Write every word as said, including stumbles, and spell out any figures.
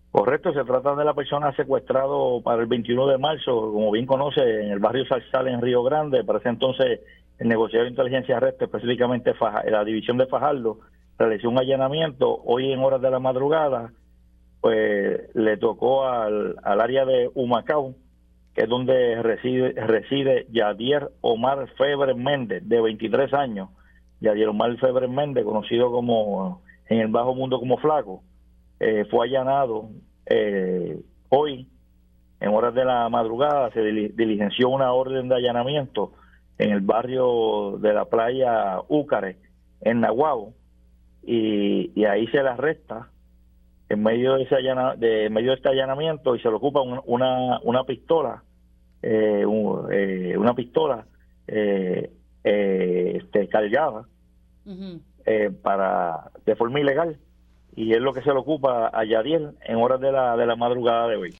Correcto, se trata de la persona secuestrado para el veintiuno de marzo, como bien conoce, en el barrio Zarzal en Río Grande. Para ese entonces, el negociado de inteligencia arresto, específicamente Faja, la división de Fajardo, realizó un allanamiento. Hoy en horas de la madrugada, pues le tocó al, al área de Humacao, que es donde reside, reside Yadier Omar Febre Méndez, de veintitrés años. Yadier Omar Febre Méndez, conocido como en el bajo mundo como Flaco. Eh, fue allanado eh, hoy, en horas de la madrugada, se diligenció una orden de allanamiento en el barrio de la playa Úcare, en Nahuabo, y, y ahí se le arresta en medio de ese allana, de en medio de este allanamiento, y se le ocupa un, una una pistola, eh, un, eh, una pistola eh, eh, este, cargada Ujú. eh, para de forma ilegal, y es lo que se le ocupa a Yadiel en horas de la de la madrugada de hoy.